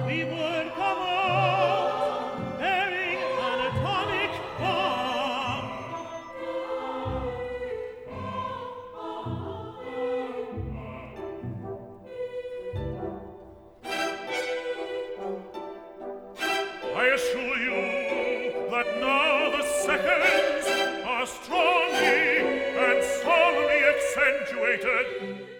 we would come out bearing an atomic bomb. I assure you that now the seconds are strongly and solemnly accentuated.